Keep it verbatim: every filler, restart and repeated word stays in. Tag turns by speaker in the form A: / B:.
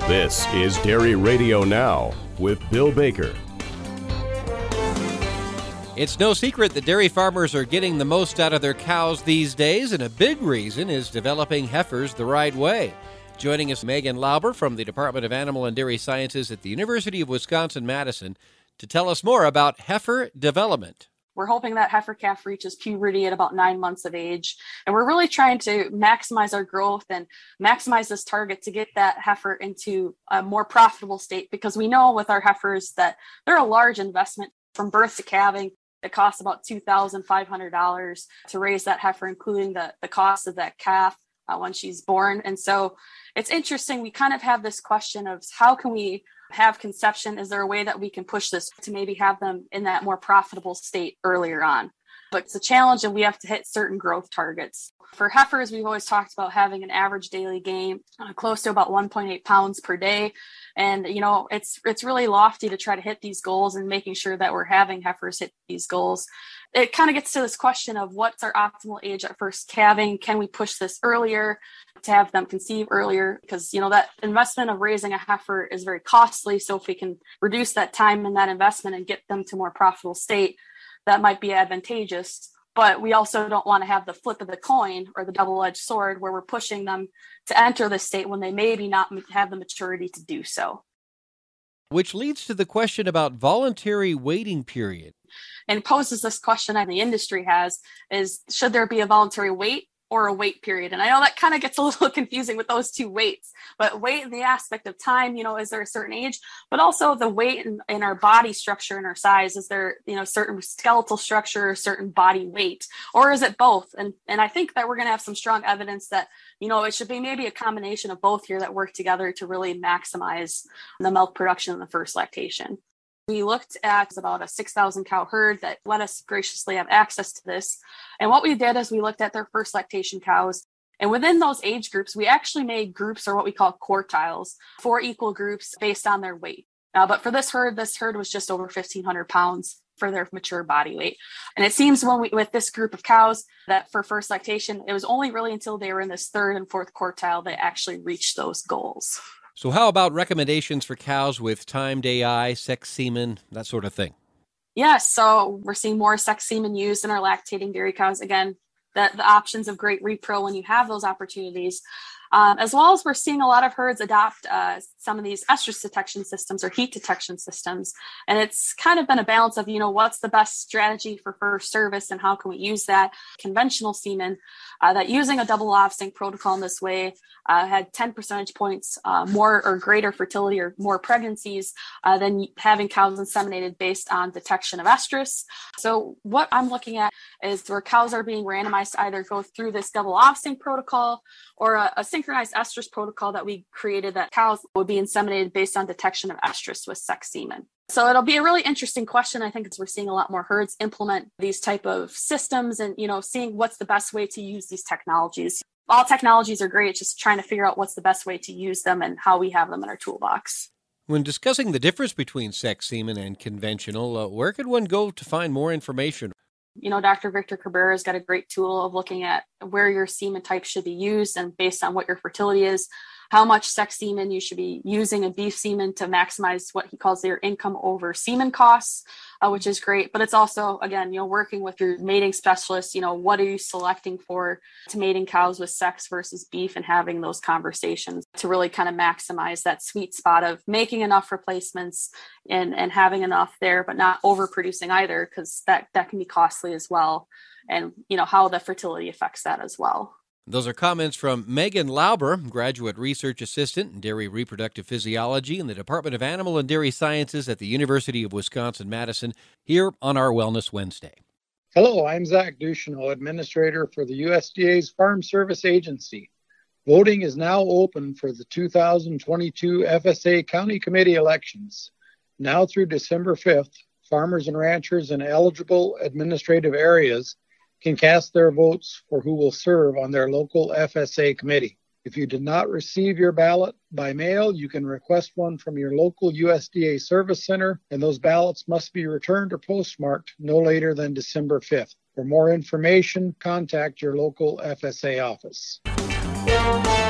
A: This is Dairy Radio Now with Bill Baker.
B: It's no secret that dairy farmers are getting the most out of their cows these days, and a big reason is developing heifers the right way. Joining us, Megan Lauber from the Department of Animal and Dairy Sciences at the University of Wisconsin-Madison to tell us more about heifer development.
C: We're hoping that heifer calf reaches puberty at about nine months of age. And we're really trying to maximize our growth and maximize this target to get that heifer into a more profitable state, because we know with our heifers that they're a large investment from birth to calving. It costs about two thousand five hundred dollars to raise that heifer, including the, the cost of that calf uh, when she's born. And so it's interesting. We kind of have this question of how can we have conception? Is there a way that we can push this to maybe have them in that more profitable state earlier on? But it's a challenge, and we have to hit certain growth targets. For heifers, we've always talked about having an average daily gain uh, close to about one point eight pounds per day. And, you know, it's it's really lofty to try to hit these goals, and making sure that we're having heifers hit these goals. It kind of gets to this question of what's our optimal age at first calving? Can we push this earlier to have them conceive earlier? Because, you know, that investment of raising a heifer is very costly. So if we can reduce that time and that investment and get them to a more profitable state, that might be advantageous. But we also don't want to have the flip of the coin or the double-edged sword where we're pushing them to enter this state when they maybe not have the maturity to do so.
B: Which leads to the question about voluntary waiting period.
C: And poses this question that the industry has is, should there be a voluntary wait or a wait period? And I know that kind of gets a little confusing with those two waits, but wait in the aspect of time, you know, is there a certain age, but also the weight in, in our body structure and our size? Is there, you know, certain skeletal structure, certain body weight, or is it both? And and I think that we're going to have some strong evidence that, you know, it should be maybe a combination of both here that work together to really maximize the milk production in the first lactation. We looked at about a six thousand cow herd that let us graciously have access to this. And what we did is we looked at their first lactation cows. And within those age groups, we actually made groups, or what we call quartiles, four equal groups based on their weight. Uh, but for this herd, this herd was just over fifteen hundred pounds for their mature body weight. And it seems when we, with this group of cows, that for first lactation, it was only really until they were in this third and fourth quartile they actually reached those goals.
B: So how about recommendations for cows with timed A I, sex semen, that sort of thing?
C: Yes, so we're seeing more sex semen used in our lactating dairy cows. Again, the, the options of great repro when you have those opportunities. Um, as well as we're seeing a lot of herds adopt uh, some of these estrus detection systems or heat detection systems. And it's kind of been a balance of, you know, what's the best strategy for first service and how can we use that? Conventional semen, uh, that using a double off sync protocol in this way uh, had ten percentage points uh, more or greater fertility or more pregnancies uh, than having cows inseminated based on detection of estrus. So what I'm looking at is where cows are being randomized to either go through this double off sync protocol or a, a synchronized estrus protocol that we created that cows would be inseminated based on detection of estrus with sex semen. So it'll be a really interesting question. I think it's, we're seeing a lot more herds implement these type of systems and, you know, seeing what's the best way to use these technologies. All technologies are great, just trying to figure out what's the best way to use them and how we have them in our toolbox.
B: When discussing the difference between sex semen and conventional, uh, where could one go to find more information?
C: You know, Doctor Victor Cabrera's got a great tool of looking at where your semen type should be used and based on what your fertility is, how much sex semen you should be using in beef semen to maximize what he calls their income over semen costs, uh, which is great. But it's also, again, you know, working with your mating specialist, you know, what are you selecting for to mating cows with sex versus beef and having those conversations to really kind of maximize that sweet spot of making enough replacements and, and having enough there, but not overproducing either, because that, that can be costly as well. And, you know, how the fertility affects that as well.
B: Those are comments from Megan Lauber, Graduate Research Assistant in Dairy Reproductive Physiology in the Department of Animal and Dairy Sciences at the University of Wisconsin-Madison, here on our Wellness Wednesday.
D: Hello, I'm Zach Ducheneau, Administrator for the U S D A's Farm Service Agency. Voting is now open for the two thousand twenty-two F S A County Committee elections. Now through December fifth, farmers and ranchers in eligible administrative areas can cast their votes for who will serve on their local F S A committee. If you did not receive your ballot by mail, you can request one from your local U S D A service center, and those ballots must be returned or postmarked no later than December fifth. For more information, contact your local F S A office.